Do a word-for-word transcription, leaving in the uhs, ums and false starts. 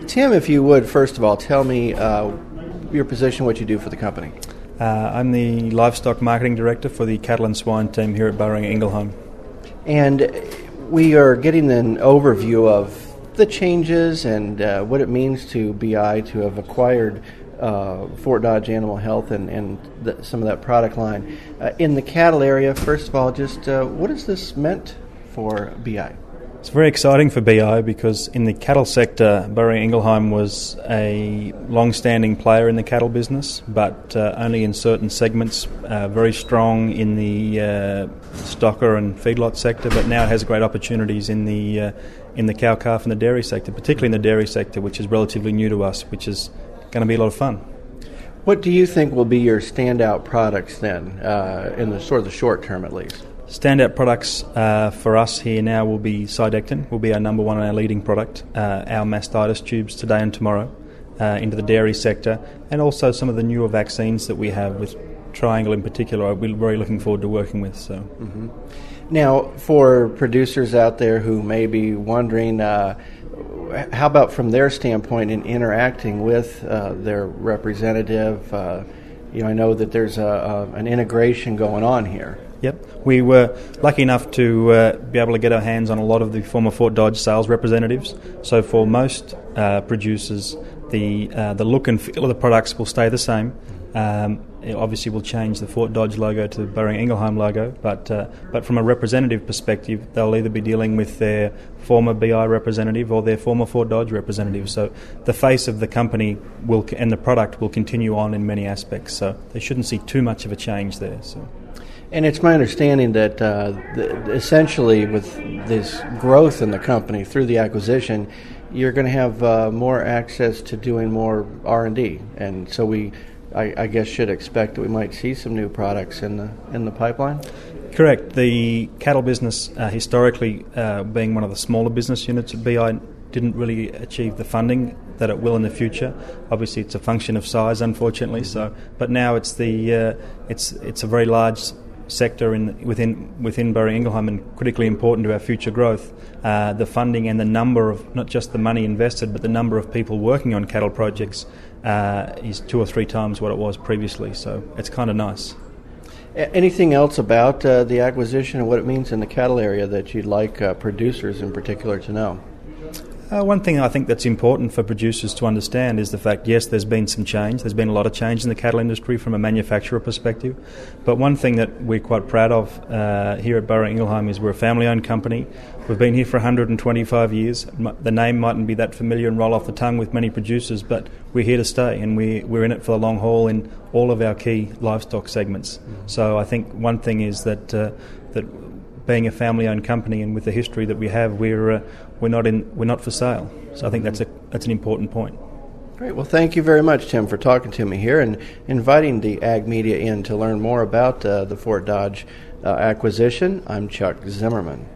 Tim, if you would, first of all, tell me uh, your position, what you do for the company. Uh, I'm the Livestock Marketing Director for the Cattle and Swine team here at Burring Ingelheim. And we are getting an overview of the changes and uh, what it means to B I to have acquired uh, Fort Dodge Animal Health and, and the, some of that product line. Uh, in the cattle area, first of all, just uh, what has this meant for B I? It's very exciting for B I because in the cattle sector, Burring Ingelheim was a long-standing player in the cattle business, but uh, only in certain segments, uh, very strong in the uh, stocker and feedlot sector, but now it has great opportunities in the uh, in the cow, calf and the dairy sector, particularly in the dairy sector, which is relatively new to us, which is going to be a lot of fun. What do you think will be your standout products then, uh, in the sort of the short term at least? Standout products uh, for us here now will be Cydectin, will be our number one and our leading product, uh, our mastitis tubes today and tomorrow uh, into the dairy sector, and also some of the newer vaccines that we have with Triangle in particular. We're very looking forward to working with. So, mm-hmm. Now, for producers out there who may be wondering, uh, how about from their standpoint in interacting with uh, their representative? Uh, you know, I know that there's a, a, an integration going on here. Yep. We were lucky enough to uh, be able to get our hands on a lot of the former Fort Dodge sales representatives. So for most uh, producers, the uh, the look and feel of the products will stay the same. Um, it obviously will change the Fort Dodge logo to the Burring Ingelheim logo, but uh, but from a representative perspective, they'll either be dealing with their former B I representative or their former Fort Dodge representative. So the face of the company will and the product will continue on in many aspects. So they shouldn't see too much of a change there. So. And it's my understanding that uh, the, essentially with this growth in the company through the acquisition, you're going to have uh, more access to doing more R and D. And so we, I, I guess, should expect that we might see some new products in the in the pipeline? Correct. The cattle business, uh, historically uh, being one of the smaller business units at B I, didn't really achieve the funding that it will in the future. Obviously, it's a function of size, unfortunately. So, but now it's the uh, it's it's a very large sector in within within Burring Ingelheim and critically important to our future growth. Uh, the funding and the number of, not just the money invested, but the number of people working on cattle projects uh, is two or three times what it was previously. So it's kind of nice. Anything else about uh, the acquisition and what it means in the cattle area that you'd like uh, producers in particular to know? Uh, one thing I think that's important for producers to understand is the fact, yes, there's been some change. There's been a lot of change in the cattle industry from a manufacturer perspective. But one thing that we're quite proud of uh, here at Burring Ingelheim is we're a family-owned company. We've been here for one hundred twenty-five years. The name mightn't be that familiar and roll off the tongue with many producers, but we're here to stay, and we, we're in it for the long haul in all of our key livestock segments. Mm-hmm. So I think one thing is that uh, that being a family-owned company and with the history that we have, we're uh, we're not in we're not for sale. So I think that's a that's an important point. Great. Well, thank you very much, Tim, for talking to me here and inviting the Ag Media in to learn more about uh, the Fort Dodge uh, acquisition. I'm Chuck Zimmerman.